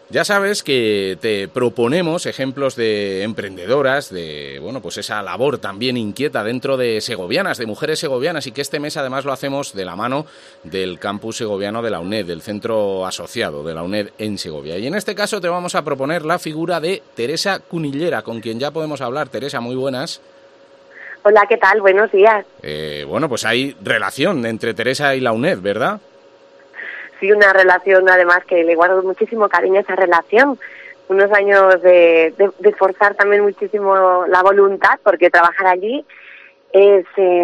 Ya sabes que te proponemos ejemplos de emprendedoras, de bueno, pues esa labor también inquieta dentro de segovianas, de mujeres segovianas, y que este mes además lo hacemos de la mano del campus segoviano de la UNED, del centro asociado de la UNED en Segovia. Y en este caso te vamos a proponer la figura de Teresa Cunillera, con quien ya podemos hablar. Teresa, muy buenas. Hola, ¿qué tal? Buenos días. Bueno, pues hay relación entre Teresa y la UNED, ¿verdad? Sí, una relación además que le guardo muchísimo cariño a esa relación. Unos años de forzar también muchísimo la voluntad, porque trabajar allí es,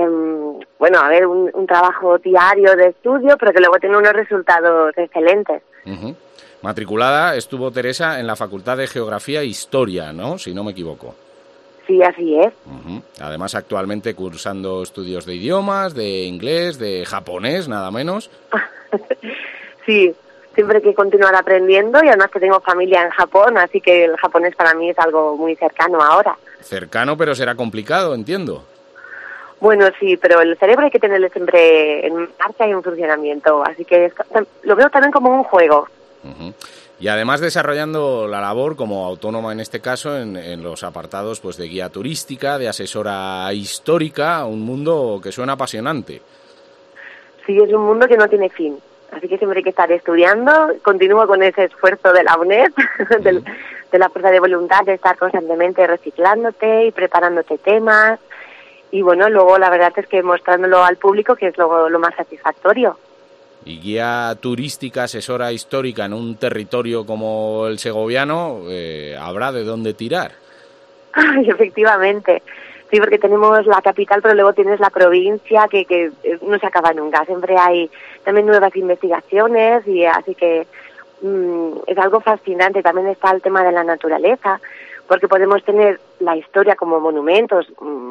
un trabajo diario de estudio, pero que luego tiene unos resultados excelentes. Uh-huh. Matriculada estuvo Teresa en la Facultad de Geografía e Historia, ¿no? Si no me equivoco. Sí, así es. Uh-huh. Además, actualmente cursando estudios de idiomas, de inglés, de japonés, nada menos. Sí, siempre hay que continuar aprendiendo, y además que tengo familia en Japón, así que el japonés para mí es algo muy cercano ahora. Cercano, pero será complicado, entiendo. Bueno, sí, pero el cerebro hay que tenerlo siempre en marcha y en funcionamiento, así que lo veo también como un juego. Uh-huh. Y además desarrollando la labor como autónoma en este caso en los apartados pues de guía turística, de asesora histórica, un mundo que suena apasionante. Sí, es un mundo que no tiene fin, así que siempre hay que estar estudiando. Continúo con ese esfuerzo de la UNED, Uh-huh. de la fuerza de voluntad de estar constantemente reciclándote y preparándote temas, y bueno, luego la verdad es que mostrándolo al público, que es lo más satisfactorio. Y guía turística, asesora histórica en un territorio como el segoviano, habrá de dónde tirar. Ay, efectivamente. Sí, porque tenemos la capital, pero luego tienes la provincia que no se acaba nunca. Siempre hay también nuevas investigaciones, y así que es algo fascinante. También está el tema de la naturaleza, porque podemos tener la historia como monumentos,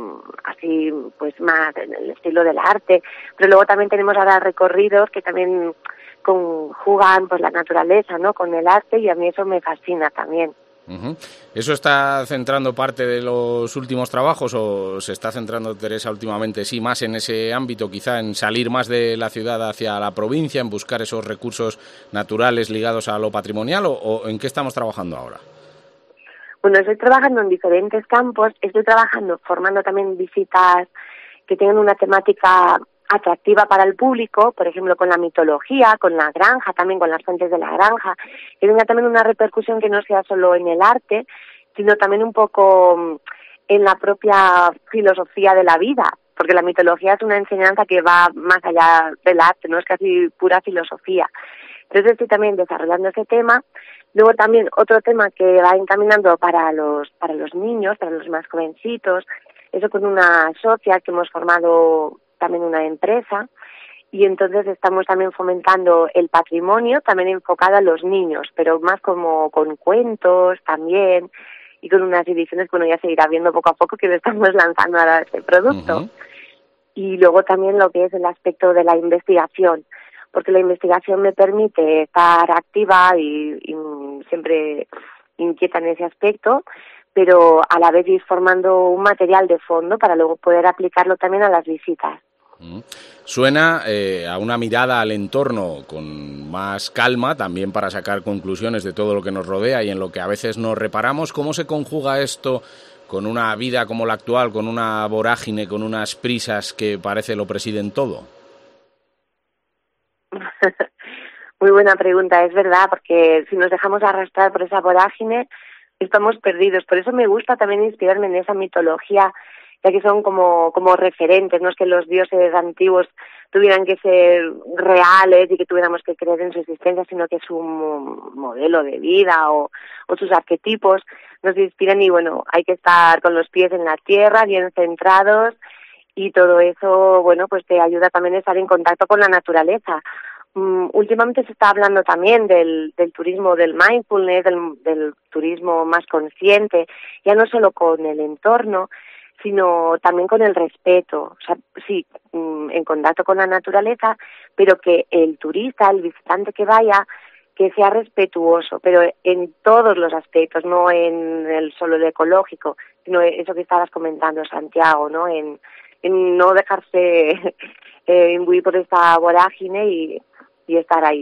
así pues más en el estilo del arte, pero luego también tenemos ahora recorridos que también conjugan pues la naturaleza, ¿no?, con el arte, y a mí eso me fascina también. Uh-huh. ¿Eso está centrando parte de los últimos trabajos o se está centrando Teresa últimamente sí más en ese ámbito, quizá en salir más de la ciudad hacia la provincia, en buscar esos recursos naturales ligados a lo patrimonial o en qué estamos trabajando ahora? Bueno, estoy trabajando en diferentes campos, estoy trabajando formando también visitas que tengan una temática atractiva para el público, por ejemplo, con la mitología, con la granja, también con las fuentes de la granja, que tenga también una repercusión que no sea solo en el arte, sino también un poco en la propia filosofía de la vida, porque la mitología es una enseñanza que va más allá del arte, no es casi pura filosofía. Entonces estoy también desarrollando ese tema. Luego también otro tema que va encaminando para los niños, para los más jovencitos, eso con una socia que hemos formado también una empresa, y entonces estamos también fomentando el patrimonio, también enfocado a los niños, pero más como con cuentos también, y con unas ediciones que ya se irá viendo poco a poco, que le estamos lanzando ahora este producto. Uh-huh. Y luego también lo que es el aspecto de la investigación, porque la investigación me permite estar activa y siempre inquieta en ese aspecto, pero a la vez ir formando un material de fondo para luego poder aplicarlo también a las visitas. Suena a una mirada al entorno con más calma, también para sacar conclusiones de todo lo que nos rodea y en lo que a veces nos reparamos. ¿Cómo se conjuga esto con una vida como la actual, con una vorágine, con unas prisas que parece lo presiden todo? Muy buena pregunta, es verdad, porque si nos dejamos arrastrar por esa vorágine, estamos perdidos. Por eso me gusta también inspirarme en esa mitología, ya que son como referentes, no es que los dioses antiguos tuvieran que ser reales y que tuviéramos que creer en su existencia, sino que es un modelo de vida o sus arquetipos nos inspiran, y bueno, hay que estar con los pies en la tierra, bien centrados, y todo eso, bueno, pues te ayuda también a estar en contacto con la naturaleza. Últimamente se está hablando también del turismo del mindfulness, del turismo más consciente, ya no solo con el entorno, sino también con el respeto. O sea, sí, en contacto con la naturaleza, pero que el turista, el visitante que vaya, que sea respetuoso, pero en todos los aspectos, no en el solo el ecológico, sino eso que estabas comentando, Santiago, ¿no? En no dejarse imbuir por esta vorágine y estar ahí.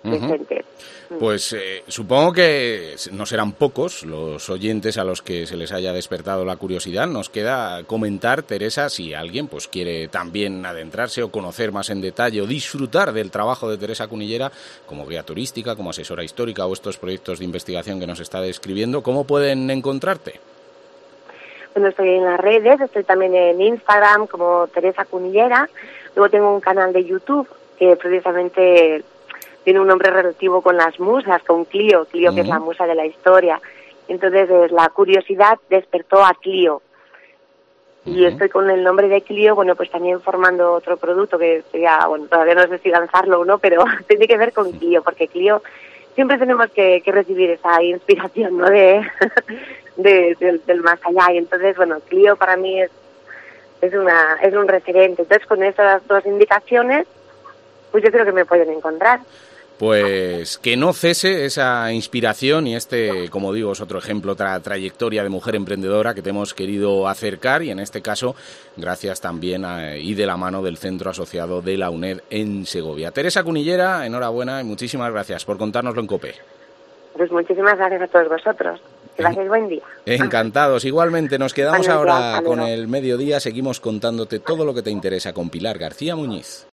decente. Pues supongo que no serán pocos los oyentes a los que se les haya despertado la curiosidad. Nos queda comentar, Teresa, si alguien pues quiere también adentrarse o conocer más en detalle o disfrutar del trabajo de Teresa Cunillera como guía turística, como asesora histórica o estos proyectos de investigación que nos está describiendo, ¿cómo pueden encontrarte? Bueno, estoy en las redes, estoy también en Instagram como Teresa Cunillera. Luego tengo un canal de YouTube que precisamente tiene un nombre relativo con las musas, con Clio, que es la musa de la historia. Entonces, la curiosidad despertó a Clio. Y estoy con el nombre de Clio, bueno, pues también formando otro producto que sería, bueno, todavía no sé si lanzarlo o no, pero tiene que ver con Clio, porque Clio siempre tenemos que recibir esa inspiración, ¿no?, del más allá. Y entonces, bueno, Clio para mí es un referente. Entonces, con estas dos indicaciones, pues yo creo que me pueden encontrar. Pues que no cese esa inspiración y como digo, es otro ejemplo, otra trayectoria de mujer emprendedora que te hemos querido acercar y en este caso gracias también y de la mano del centro asociado de la UNED en Segovia. Teresa Cunillera, enhorabuena y muchísimas gracias por contárnoslo en COPE. Pues muchísimas gracias a todos vosotros. Que paséis buen día. Encantados. Igualmente nos quedamos ahora con el mediodía. Seguimos contándote todo lo que te interesa con Pilar García Muñiz.